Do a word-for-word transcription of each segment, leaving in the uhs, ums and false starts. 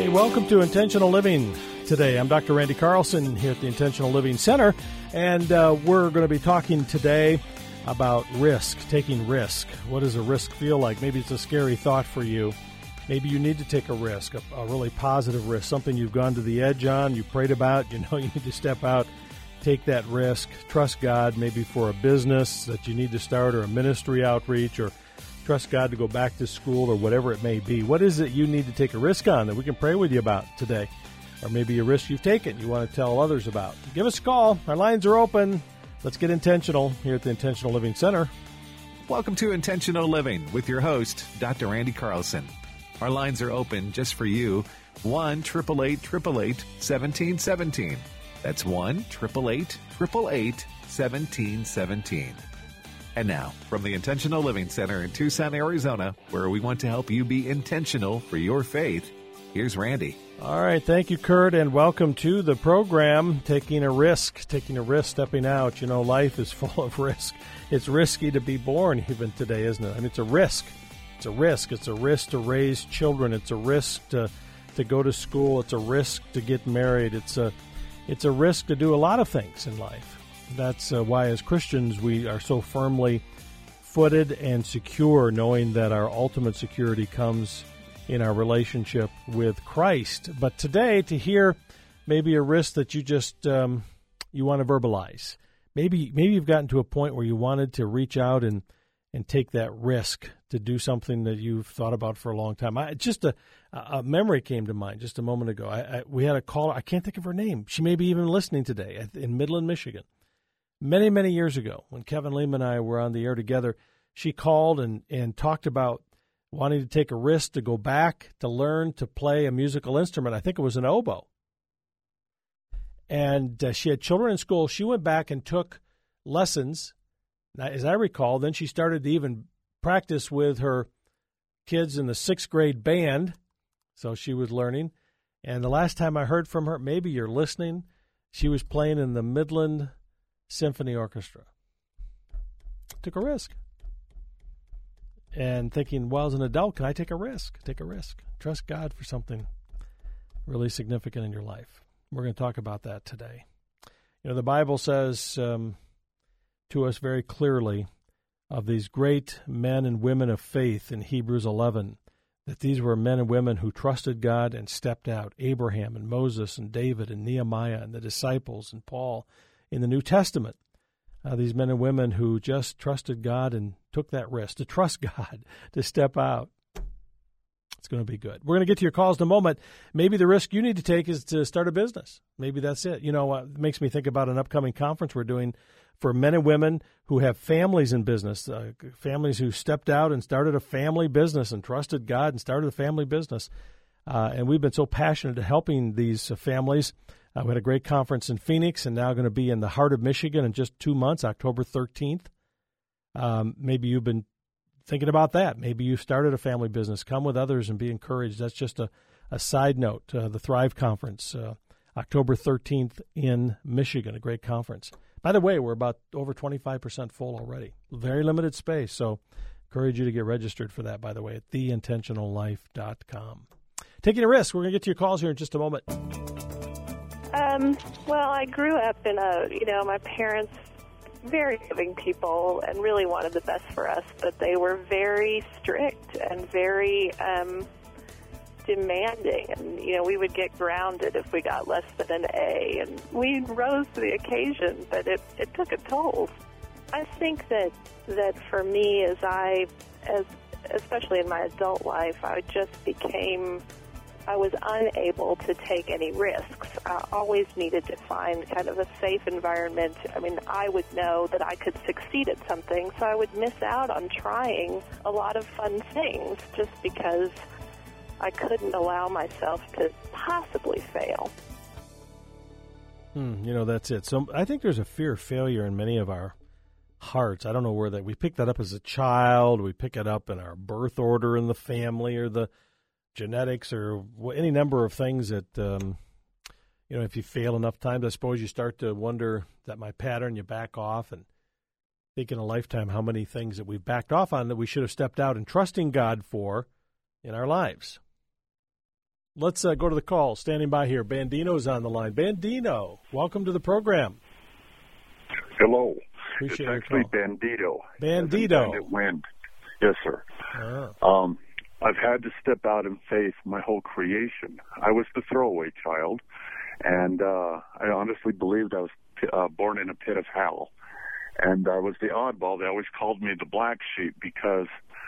Hey, welcome to Intentional Living today. I'm Doctor Randy Carlson here at the Intentional Living Center, and uh, we're going to be talking today about risk, taking risk. What does a risk feel like? Maybe it's a scary thought for you. Maybe you need to take a risk, a, a really positive risk, something you've gone to the edge on, you prayed about, you know you need to step out, take that risk, trust God, maybe for a business that you need to start or a ministry outreach, or trust God to go back to school or whatever it may be. What is it you need to take a risk on that we can pray with you about today? Or maybe a risk you've taken you want to tell others about. Give us a call. Our lines are open. Let's get intentional here at the Intentional Living Center. Welcome to Intentional Living with your host, Doctor Randy Carlson. Our lines are open just for you. one eight eight eight eight eight one seven one seven. That's one eight eight eight eight eight one seven one seven. And now, from the Intentional Living Center in Tucson, Arizona, where we want to help you be intentional for your faith, here's Randy. All right, thank you, Kurt, and welcome to the program, Taking a Risk, taking a risk, stepping out. You know, life is full of risk. It's risky to be born even today, isn't it? I mean, it's a risk. It's a risk. It's a risk to raise children. It's a risk to, to go to school. It's a risk to get married. It's a, it's a risk to do a lot of things in life. That's uh, why, as Christians, we are so firmly footed and secure, knowing that our ultimate security comes in our relationship with Christ. But today, to hear maybe a risk that you just um, you want to verbalize, maybe maybe you've gotten to a point where you wanted to reach out and and take that risk to do something that you've thought about for a long time. I, just a, a memory came to mind just a moment ago. I, I, we had a caller. I can't think of her name. She may be even listening today in Midland, Michigan. Many, many years ago, when Kevin Leem and I were on the air together, she called and, and talked about wanting to take a risk to go back to learn to play a musical instrument. I think it was an oboe. And uh, she had children in school. She went back and took lessons. Now, as I recall, then she started to even practice with her kids in the sixth grade band. So she was learning. And the last time I heard from her, maybe you're listening, she was playing in the Midland Symphony Orchestra. Took a risk. And thinking, well, as an adult, can I take a risk? Take a risk. Trust God for something really significant in your life. We're going to talk about that today. You know, the Bible says um, to us very clearly of these great men and women of faith in Hebrews eleven, that these were men and women who trusted God and stepped out. Abraham and Moses and David and Nehemiah and the disciples and Paul in the New Testament, uh, these men and women who just trusted God and took that risk to trust God, to step out. It's going to be good. We're going to get to your calls in a moment. Maybe the risk you need to take is to start a business. Maybe that's it. You know, uh, it makes me think about an upcoming conference we're doing for men and women who have families in business, uh, families who stepped out and started a family business and trusted God and started a family business. Uh, and we've been so passionate to helping these uh, families. Uh, we had a great conference in Phoenix and now going to be in the heart of Michigan in just two months, October thirteenth. Um, maybe you've been thinking about that. Maybe you started a family business. Come with others and be encouraged. That's just a, a side note. Uh, the Thrive Conference, uh, October thirteenth in Michigan, a great conference. By the way, we're about over twenty-five percent full already. Very limited space, so encourage you to get registered for that, by the way, at the intentional life dot com. Taking a risk. We're going to get to your calls here in just a moment. Um, well, I grew up in a, you know, my parents, very giving people and really wanted the best for us, but they were very strict and very um, demanding. And, you know, we would get grounded if we got less than an A. And we rose to the occasion, but it, it took a toll. I think that, that for me, as I, as especially in my adult life, I just became... I was unable to take any risks. I always needed to find kind of a safe environment. I mean, I would know that I could succeed at something, so I would miss out on trying a lot of fun things just because I couldn't allow myself to possibly fail. Hmm, you know, that's it. So I think there's a fear of failure in many of our hearts. I don't know where that, we pick that up as a child, we pick it up in our birth order in the family or the genetics or any number of things that, um, you know, if you fail enough times, I suppose you start to wonder, is that my pattern? You back off and think in a lifetime how many things that we've backed off on that we should have stepped out and trusting God for in our lives. Let's uh, go to the call. Standing by here. Bandino's on the line. Bandino, welcome to the program. Hello. Appreciate it's your actually call. Bandito. Bandito. Bandit wind. Yes, sir. Oh. Um, I've had to step out in faith my whole creation. I was the throwaway child, and uh, I honestly believed I was uh, born in a pit of hell. And I was the oddball. They always called me the black sheep because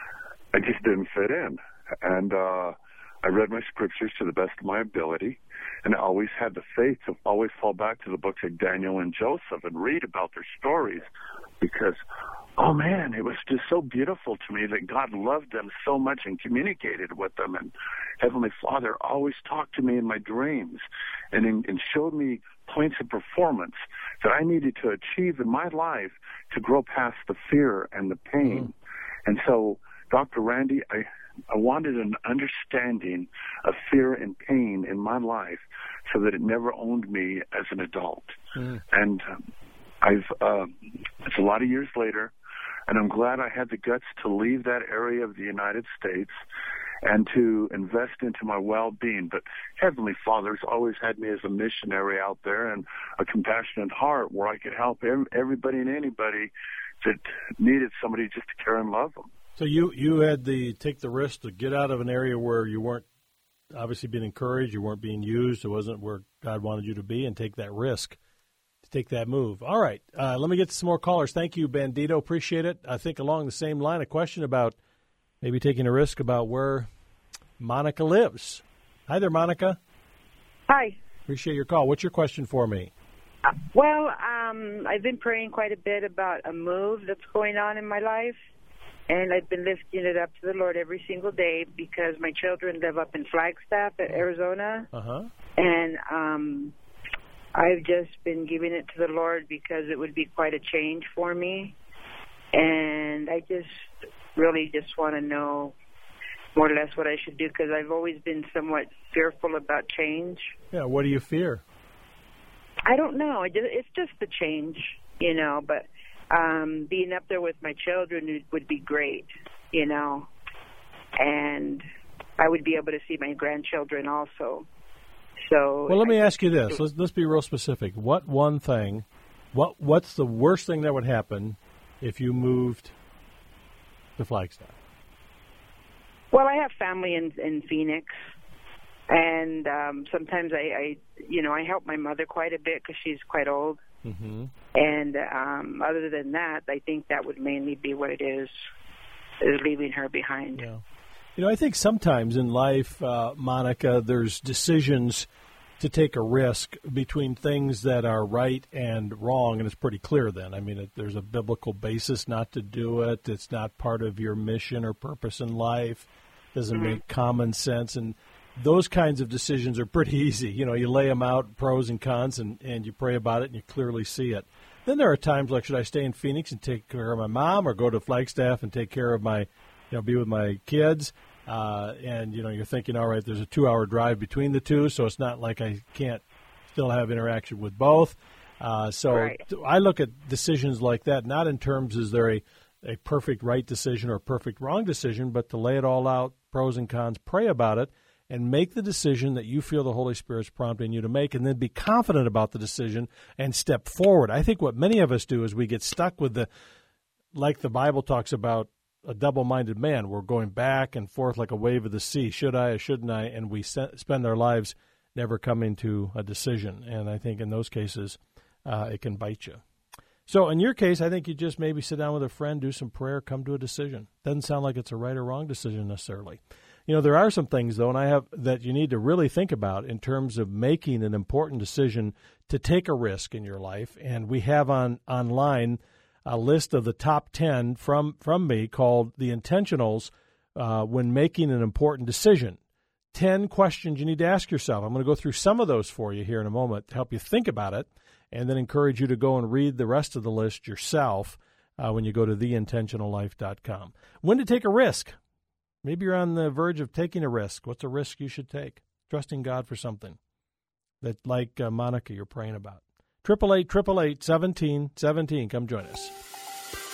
I just didn't fit in. And uh, I read my scriptures to the best of my ability, and I always had the faith to always fall back to the books of Daniel and Joseph and read about their stories because, oh, man, it was just so beautiful to me that God loved them so much and communicated with them. And Heavenly Father always talked to me in my dreams and, in, and showed me points of performance that I needed to achieve in my life to grow past the fear and the pain. Mm-hmm. And so, Doctor Randy, I, I wanted an understanding of fear and pain in my life so that it never owned me as an adult. Mm. And um, I've, uh, it's a lot of years later, and I'm glad I had the guts to leave that area of the United States and to invest into my well-being. But Heavenly Father's always had me as a missionary out there and a compassionate heart where I could help everybody and anybody that needed somebody just to care and love them. So you, you had to take the risk to get out of an area where you weren't obviously being encouraged, you weren't being used, it wasn't where God wanted you to be, and take that risk to take that move. All right, uh, let me get to some more callers. Thank you, Bandito. Appreciate it. I think along the same line, a question about maybe taking a risk about where Monica lives. Hi there, Monica. Hi. Appreciate your call. What's your question for me? Uh, well, um, I've been praying quite a bit about a move that's going on in my life, and I've been lifting it up to the Lord every single day because my children live up in Flagstaff, Arizona, uh-huh. and um, I've just been giving it to the Lord because it would be quite a change for me, and I just really just want to know more or less what I should do because I've always been somewhat fearful about change. Yeah, what do you fear? I don't know. I just, it's just the change, you know, but um, being up there with my children would, would be great, you know, and I would be able to see my grandchildren also. So, well, let me ask you this. Let's, let's be real specific. What one thing, what what's the worst thing that would happen if you moved to Flagstaff? Well, I have family in, in Phoenix, and um, sometimes I, I, you know, I help my mother quite a bit because she's quite old. Mm-hmm. And um, other than that, I think that would mainly be what it is, is leaving her behind. Yeah. You know, I think sometimes in life, uh, Monica, there's decisions to take a risk between things that are right and wrong, and it's pretty clear then. I mean, it, there's a biblical basis not to do it. It's not part of your mission or purpose in life. It doesn't mm-hmm. make common sense, and those kinds of decisions are pretty easy. You know, you lay them out, pros and cons, and, and you pray about it, and you clearly see it. Then there are times like, should I stay in Phoenix and take care of my mom or go to Flagstaff and take care of my, you know, be with my kids? Uh, and, you know, you're thinking, all right, there's a two-hour drive between the two, so it's not like I can't still have interaction with both. Uh, so right. I look at decisions like that, not in terms is there a, a perfect right decision or a perfect wrong decision, but to lay it all out, pros and cons, pray about it, and make the decision that you feel the Holy Spirit's prompting you to make, and then be confident about the decision and step forward. I think what many of us do is we get stuck with the, like the Bible talks about, a double-minded man. We're going back and forth like a wave of the sea. Should I or shouldn't I? And we se- spend our lives never coming to a decision. And I think in those cases, uh, it can bite you. So in your case, I think you just maybe sit down with a friend, do some prayer, come to a decision. Doesn't sound like it's a right or wrong decision necessarily. You know, there are some things, though, and I have that you need to really think about in terms of making an important decision to take a risk in your life. And we have on online a list of the top ten from, from me called The Intentionals uh, when making an important decision. ten questions you need to ask yourself. I'm going to go through some of those for you here in a moment to help you think about it, and then encourage you to go and read the rest of the list yourself uh, when you go to the intentional life dot com. When to take a risk. Maybe you're on the verge of taking a risk. What's a risk you should take? Trusting God for something that, like uh, Monica, you're praying about. Triple eight, triple eight, seventeen, seventeen. Come join us.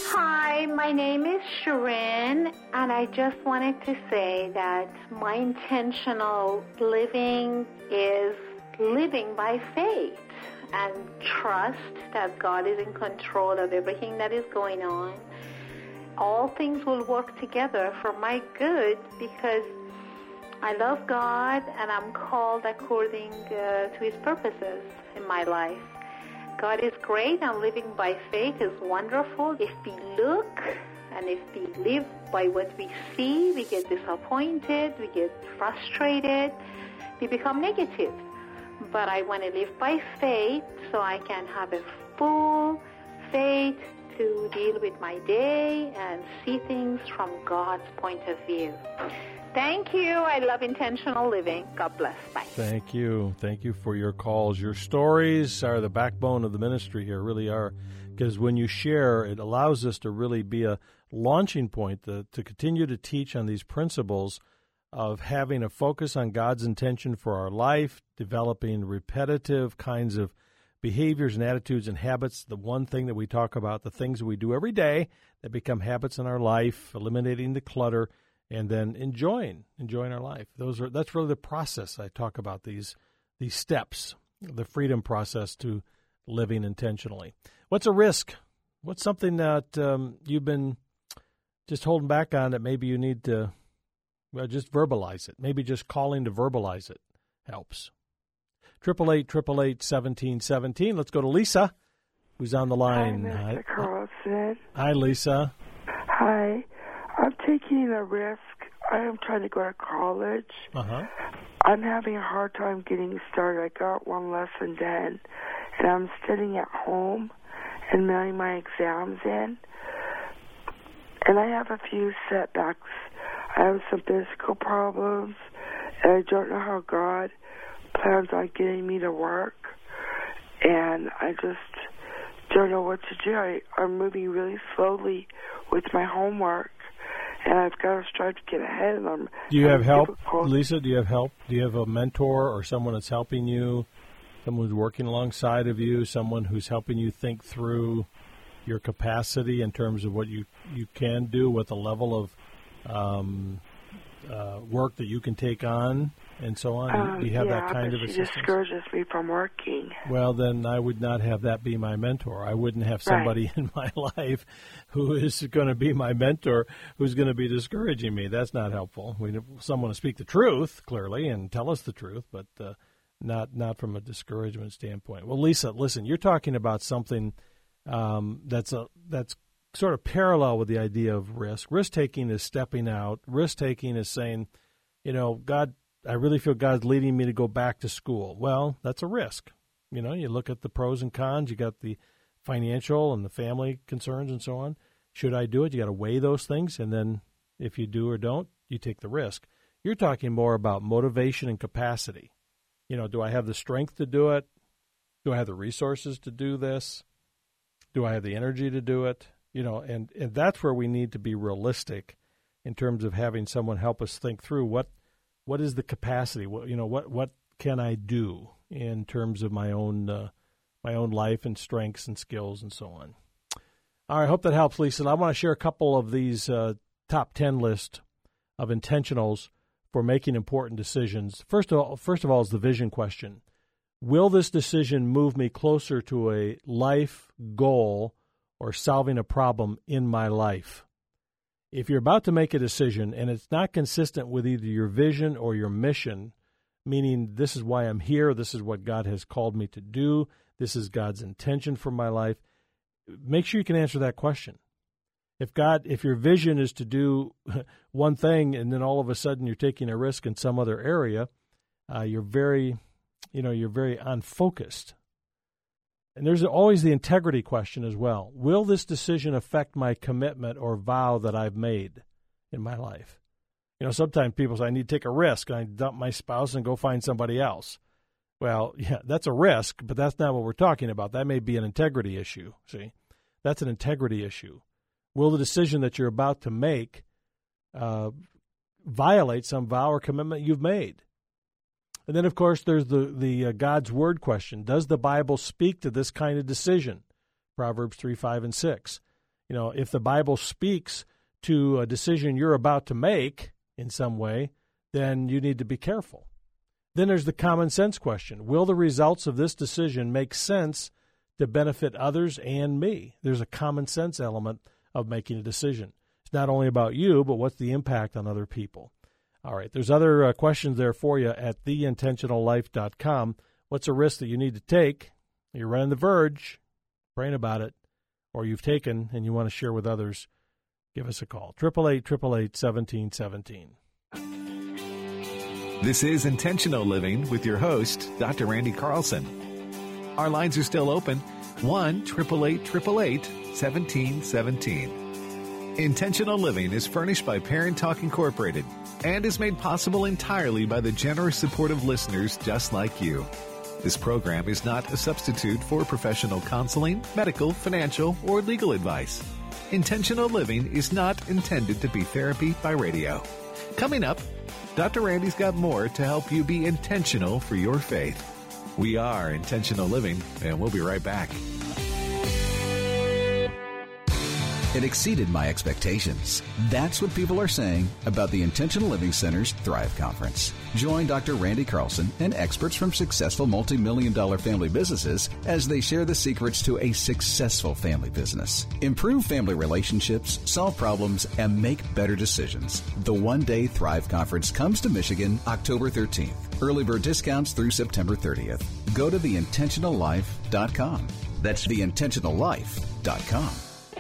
Hi, my name is Sharon, and I just wanted to say that my intentional living is living by faith and trust that God is in control of everything that is going on. All things will work together for my good because I love God and I'm called according uh, to His purposes in my life. God is great and living by faith is wonderful. If we look and if we live by what we see, we get disappointed, we get frustrated, we become negative. But I want to live by faith so I can have a full faith to deal with my day and see things from God's point of view. Thank you. I love intentional living. God bless. Bye. Thank you. Thank you for your calls. Your stories are the backbone of the ministry here, really are, because when you share, it allows us to really be a launching point to, to continue to teach on these principles of having a focus on God's intention for our life, developing repetitive kinds of behaviors and attitudes and habits. The one thing that we talk about, the things that we do every day that become habits in our life, eliminating the clutter, and then enjoying, enjoying our life. Those are that's really the process I talk about, these these steps, the freedom process to living intentionally. What's a risk? What's something that um, you've been just holding back on that maybe you need to, well, just verbalize it. Maybe just calling to verbalize it helps. Triple eight, triple eight, seventeen, seventeen. Let's go to Lisa, who's on the line. Hi, Mister Carlson. Hi, Lisa. Hi. I'm taking a risk. I am trying to go to college. Uh-huh. I'm having a hard time getting started. I got one lesson done, and I'm studying at home and mailing my exams in. And I have a few setbacks. I have some physical problems, and I don't know how God plans on getting me to work. And I just don't know what to do. I, I'm moving really slowly with my homework. And I've got to strive to get ahead of them. Do you have help, Lisa? Do you have help? Do you have a mentor or someone that's helping you, someone who's working alongside of you, someone who's helping you think through your capacity in terms of what you, you can do, what the level of um, uh, work that you can take on, and so on? Um, do you have yeah, that kind but of she assistance? discourages me from working. Well, then I would not have that be my mentor. I wouldn't have somebody right. in my life who is going to be my mentor who's going to be discouraging me. That's not helpful. We need someone to speak the truth, clearly, and tell us the truth, but uh, not not from a discouragement standpoint. Well, Lisa, listen, you're talking about something um, that's a that's sort of parallel with the idea of risk. Risk-taking is stepping out. Risk-taking is saying, you know, God, I really feel God's leading me to go back to school. Well, that's a risk. You know, you look at the pros and cons. You got the financial and the family concerns and so on. Should I do it? You got to weigh those things, and then if you do or don't, you take the risk. You're talking more about motivation and capacity. You know, do I have the strength to do it? Do I have the resources to do this? Do I have the energy to do it? You know, and, and that's where we need to be realistic in terms of having someone help us think through what what is the capacity. What, you know, what what can I do in terms of my own uh, my own life and strengths and skills and so on. All right, I hope that helps, Lisa. And I want to share a couple of these uh, top ten list of intentionals for making important decisions. First of all, first of all is the vision question. Will this decision move me closer to a life goal or solving a problem in my life? If you're about to make a decision and it's not consistent with either your vision or your mission, meaning this is why I'm here, this is what God has called me to do, this is God's intention for my life, make sure you can answer that question. If God, if your vision is to do one thing and then all of a sudden you're taking a risk in some other area, uh, you're very, you know, you're very unfocused. And there's always the integrity question as well. Will this decision affect my commitment or vow that I've made in my life? You know, sometimes people say, I need to take a risk, and I dump my spouse and go find somebody else. Well, yeah, that's a risk, but that's not what we're talking about. That may be an integrity issue, see? That's an integrity issue. Will the decision that you're about to make uh, violate some vow or commitment you've made? And then, of course, there's the, the uh, God's Word question. Does the Bible speak to this kind of decision? Proverbs three, five, and six. You know, if the Bible speaks to a decision you're about to make in some way, then you need to be careful. Then there's the common sense question. Will the results of this decision make sense to benefit others and me? There's a common sense element of making a decision. It's not only about you, but what's the impact on other people? All right, there's other uh, questions there for you at the intentional life dot com. What's a risk that you need to take? You're running the verge, praying about it, or you've taken and you want to share with others, give us a call. eight eight eight, eight eight eight, one seven one seven. This is Intentional Living with your host, Doctor Randy Carlson. Our lines are still open, one eight eight eight, eight eight eight, one seven one seven. Intentional Living is furnished by Parent Talk Incorporated and is made possible entirely by the generous support of listeners just like you. This program is not a substitute for professional counseling, medical, financial, or legal advice. Intentional Living is not intended to be therapy by radio. Coming up, Doctor Randy's got more to help you be intentional for your faith. We are Intentional Living, and we'll be right back. It exceeded my expectations. That's what people are saying about the Intentional Living Center's Thrive Conference. Join Doctor Randy Carlson and experts from successful multi-million dollar family businesses as they share the secrets to a successful family business. Improve family relationships, solve problems, and make better decisions. The one-day Thrive Conference comes to Michigan October thirteenth. Early bird discounts through September thirtieth. Go to the intentional life dot com. That's the intentional life dot com.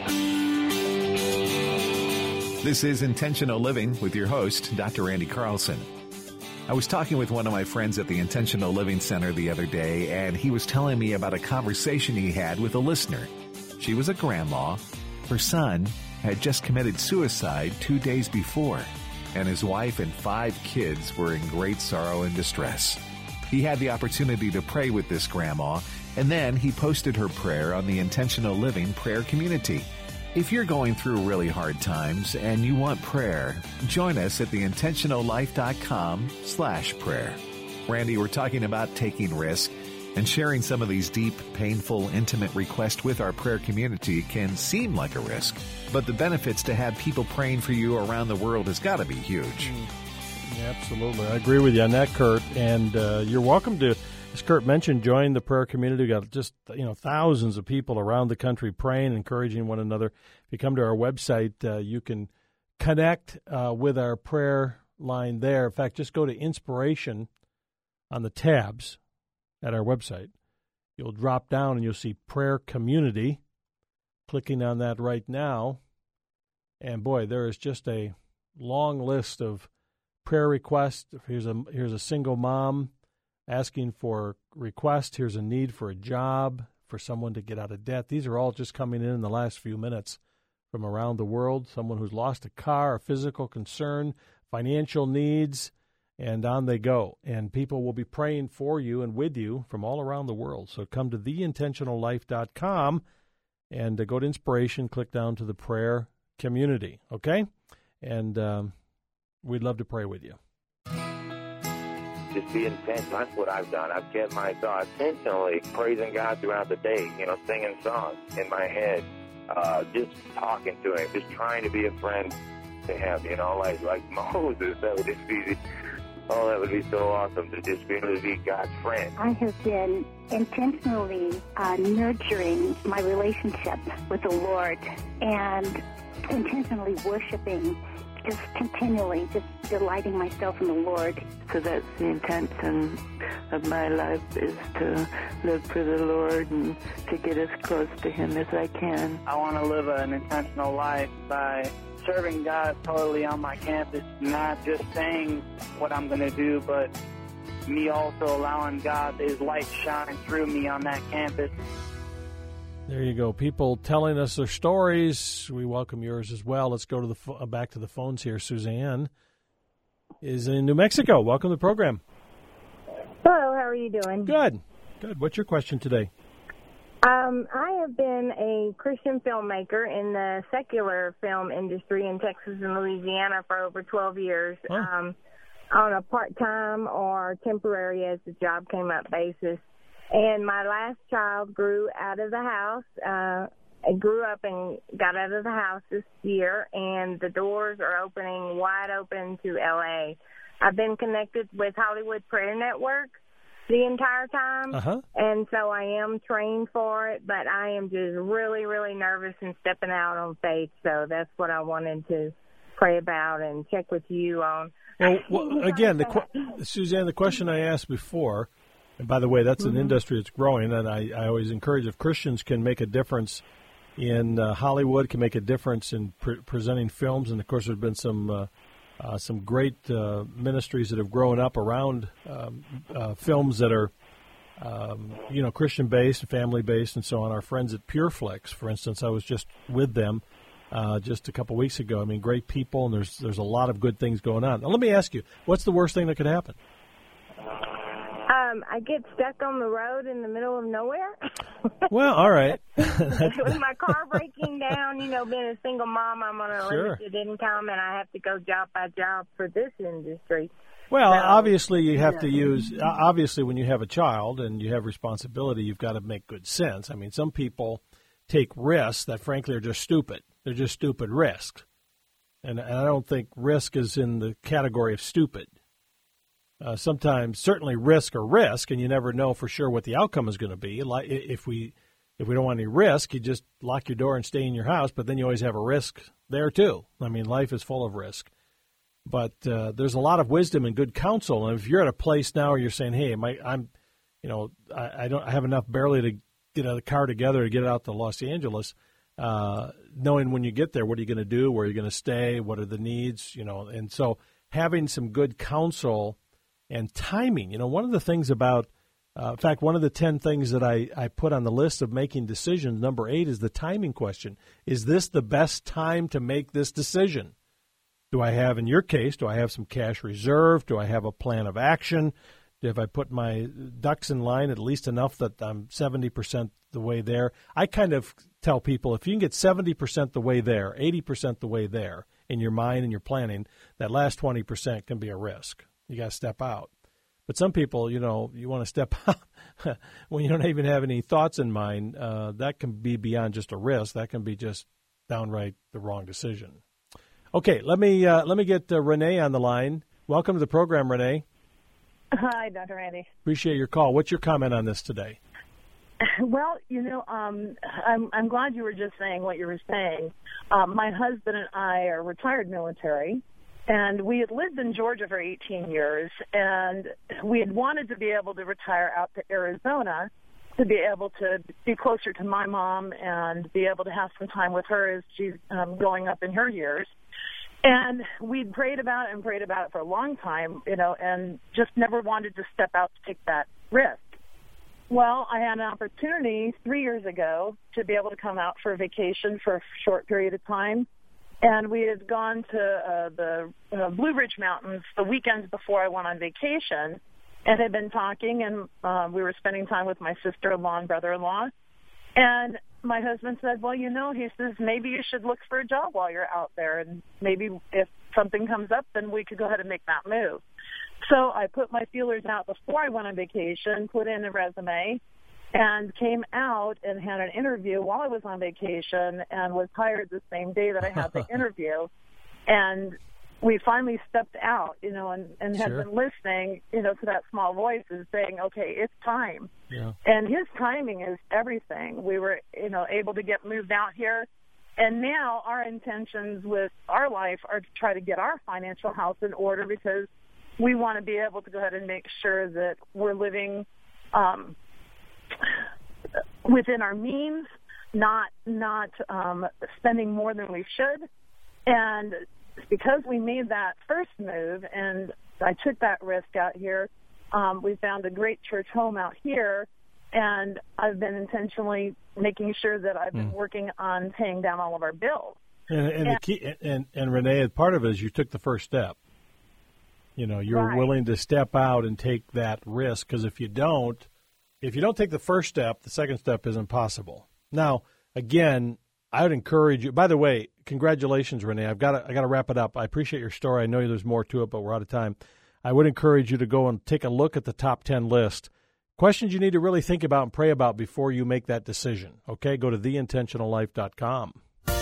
This is Intentional Living with your host, Doctor Randy Carlson. I was talking with one of my friends at the Intentional Living Center the other day, and he was telling me about a conversation he had with a listener. She was a grandma. Her son had just committed suicide two days before, and his wife and five kids were in great sorrow and distress. He had the opportunity to pray with this grandma, and then he posted her prayer on the Intentional Living prayer community. If you're going through really hard times and you want prayer, join us at the intentional life dot com slash prayer. Randy, we're talking about taking risk, and sharing some of these deep, painful, intimate requests with our prayer community can seem like a risk, but the benefits to have people praying for you around the world has got to be huge. Yeah, absolutely. I agree with you on that, Kurt, and uh, you're welcome to, as Kurt mentioned, join the prayer community. We've got just, you know, thousands of people around the country praying, encouraging one another. If you come to our website, uh, you can connect uh, with our prayer line there. In fact, just go to Inspiration on the tabs at our website. You'll drop down and you'll see Prayer Community. Clicking on that right now, and boy, there is just a long list of prayer requests. Here's a here's a single mom asking for request. Here's a need for a job, for someone to get out of debt. These are all just coming in in the last few minutes from around the world. Someone who's lost a car, a physical concern, financial needs, and on they go. And people will be praying for you and with you from all around the world. So come to the intentional life dot com and uh, go to Inspiration, click down to the prayer community, okay? And um, we'd love to pray with you. Just be intense. That's what I've done. I've kept my thoughts intentionally praising God throughout the day, you know, singing songs in my head, uh, just talking to him, just trying to be a friend to him, you know, like like Moses. That would just be, oh, that would be so awesome to just be able to be God's friend. I have been intentionally uh, nurturing my relationship with the Lord and intentionally worshiping, just continually, just delighting myself in the Lord. So that's the intention of my life, is to live for the Lord and to get as close to Him as I can. I want to live an intentional life by serving God totally on my campus, not just saying what I'm going to do, but me also allowing God, His light shine through me on that campus. There you go. People telling us their stories. We welcome yours as well. Let's go to the uh, back to the phones here. Suzanne is in New Mexico. Welcome to the program. Hello. How are you doing? Good. Good. What's your question today? Um, I have been a Christian filmmaker in the secular film industry in Texas and Louisiana for over twelve years, oh. um, on a part-time or temporary as the job came up basis. And my last child grew out of the house, uh, I grew up and got out of the house this year, and the doors are opening wide open to L A. I've been connected with Hollywood Prayer Network the entire time, uh-huh. and so I am trained for it, but I am just really, really nervous and stepping out on faith, so that's what I wanted to pray about and check with you on. Well, well again, the qu- Suzanne, the question I asked before, and by the way, that's an mm-hmm. industry that's growing, and I, I always encourage if Christians can make a difference in uh, Hollywood, can make a difference in pre- presenting films, and of course there's been some uh, uh, some great uh, ministries that have grown up around um, uh, films that are um, you know Christian-based, family-based, and so on. Our friends at PureFlix, for instance, I was just with them uh, just a couple weeks ago. I mean, great people, and there's there's a lot of good things going on. Now, let me ask you, what's the worst thing that could happen? Um, I get stuck on the road in the middle of nowhere. Well, all right. With my car breaking down, you know, being a single mom, I'm on a sure. limited income, and I have to go job by job for this industry. Well, so, obviously you have yeah. to use, obviously when you have a child and you have responsibility, you've got to make good sense. I mean, some people take risks that frankly are just stupid. They're just stupid risks. And, and I don't think risk is in the category of stupid. Uh, sometimes, certainly, risk or risk, and you never know for sure what the outcome is going to be. Like if we, if we don't want any risk, you just lock your door and stay in your house. But then you always have a risk there too. I mean, life is full of risk. But uh, there's a lot of wisdom and good counsel. And if you're at a place now where you're saying, "Hey, my, I'm, you know, I, I don't I have enough barely to get a car together to get out to Los Angeles," uh, knowing when you get there, what are you going to do? Where are you going to stay? What are the needs? You know, and so having some good counsel. And timing, you know, one of the things about, uh, in fact, one of the ten things that I, I put on the list of making decisions, number eight, is the timing question. Is this the best time to make this decision? Do I have, in your case, do I have some cash reserve? Do I have a plan of action? Have I put my ducks in line at least enough that I'm seventy percent the way there? I kind of tell people if you can get seventy percent the way there, eighty percent the way there in your mind and your planning, that last twenty percent can be a risk. You got to step out. But some people, you know, you want to step out when you don't even have any thoughts in mind. Uh, that can be beyond just a risk. That can be just downright the wrong decision. Okay, let me uh, let me get uh, Renee on the line. Welcome to the program, Renee. Hi, Doctor Randy. Appreciate your call. What's your comment on this today? Well, you know, um, I'm I'm glad you were just saying what you were saying. Um, my husband and I are retired military. And we had lived in Georgia for eighteen years, and we had wanted to be able to retire out to Arizona to be able to be closer to my mom and be able to have some time with her as she's um, going up in her years. And we'd prayed about it and prayed about it for a long time, you know, and just never wanted to step out to take that risk. Well, I had an opportunity three years ago to be able to come out for a vacation for a short period of time. And we had gone to uh, the uh, Blue Ridge Mountains the weekends before I went on vacation and had been talking, and uh, we were spending time with my sister-in-law and brother-in-law. And my husband said, well, you know, he says, maybe you should look for a job while you're out there, and maybe if something comes up, then we could go ahead and make that move. So I put my feelers out before I went on vacation, put in a resume, and came out and had an interview while I was on vacation and was hired the same day that I had the interview. And we finally stepped out, you know, and, and had sure. been listening, you know, to that small voice and saying, okay, it's time. Yeah. And his timing is everything. We were, you know, able to get moved out here. And now our intentions with our life are to try to get our financial house in order because we want to be able to go ahead and make sure that we're living um, within our means, not not um, spending more than we should. And because we made that first move and I took that risk out here, um, we found a great church home out here, and I've been intentionally making sure that I've been mm. working on paying down all of our bills. And, and, and the key, and, and Renee, part of it is you took the first step. You know, you're right. willing to step out and take that risk, because if you don't, if you don't take the first step, the second step isn't possible. Now, again, I would encourage you. By the way, congratulations, Renee. I've got to, I got to wrap it up. I appreciate your story. I know there's more to it, but we're out of time. I would encourage you to go and take a look at the top ten list. questions you need to really think about and pray about before you make that decision. Okay, go to the intentional life dot com.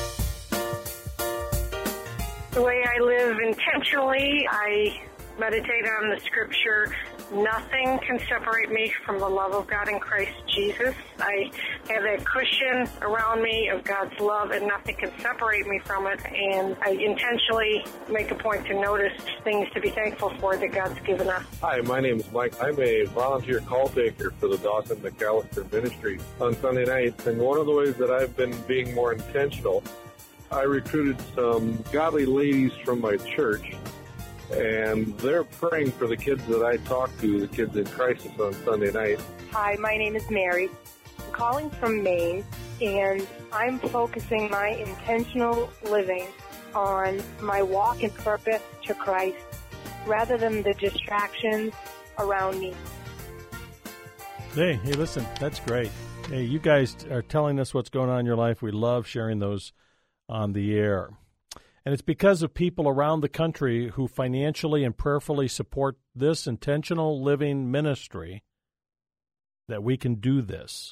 The way I live intentionally, I meditate on the scripture, nothing can separate me from the love of God in Christ Jesus. I have that cushion around me of God's love, and nothing can separate me from it. And I intentionally make a point to notice things to be thankful for that God's given us. Hi, my name is Mike. I'm a volunteer call taker for the Dawson McAllister Ministry on Sunday nights. And one of the ways that I've been being more intentional, I recruited some godly ladies from my church, and they're praying for the kids that I talk to, the kids in crisis on Sunday night. Hi, my name is Mary. I'm calling from Maine, and I'm focusing my intentional living on my walk and purpose to Christ rather than the distractions around me. Hey, hey, listen, that's great. Hey, you guys are telling us what's going on in your life. We love sharing those on the air. And it's because of people around the country who financially and prayerfully support this intentional living ministry that we can do this.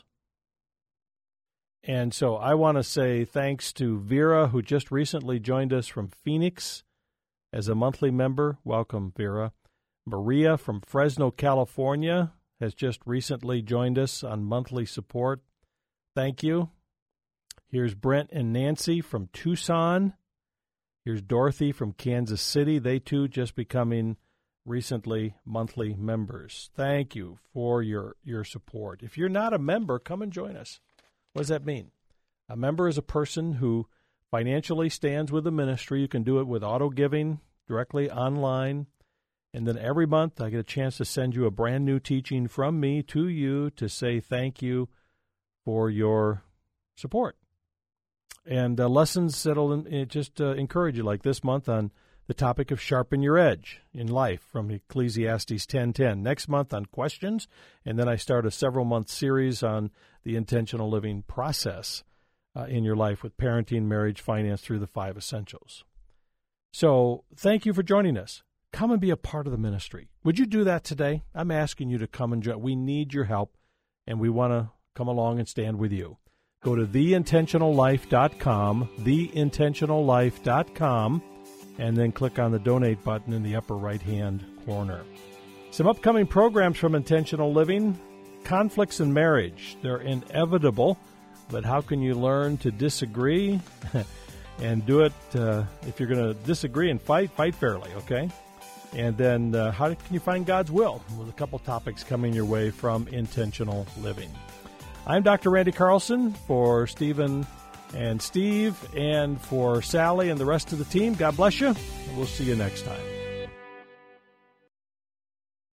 And so I want to say thanks to Vera, who just recently joined us from Phoenix as a monthly member. Welcome, Vera. Maria from Fresno, California, has just recently joined us on monthly support. Thank you. Here's Brent and Nancy from Tucson. Here's Dorothy from Kansas City. They, too, just becoming recently monthly members. Thank you for your, your support. If you're not a member, come and join us. What does that mean? A member is a person who financially stands with the ministry. You can do it with auto giving directly online. And then every month I get a chance to send you a brand new teaching from me to you to say thank you for your support. And uh, lessons that'll just uh, encourage you, like this month on the topic of sharpen your edge in life from Ecclesiastes ten ten. Next month on questions, and then I start a several-month series on the intentional living process uh, in your life with parenting, marriage, finance through the five essentials. So thank you for joining us. Come and be a part of the ministry. Would you do that today? I'm asking you to come and join. We need your help, and we want to come along and stand with you. Go to the intentional life dot com, the intentional life dot com, and then click on the donate button in the upper right-hand corner. Some upcoming programs from Intentional Living. Conflicts in marriage. They're inevitable, but how can you learn to disagree and do it uh, if you're going to disagree and fight, fight fairly, okay? And then uh, how can you find God's will? With a couple topics coming your way from Intentional Living. I'm Doctor Randy Carlson for Stephen and Steve and for Sally and the rest of the team. God bless you, and we'll see you next time.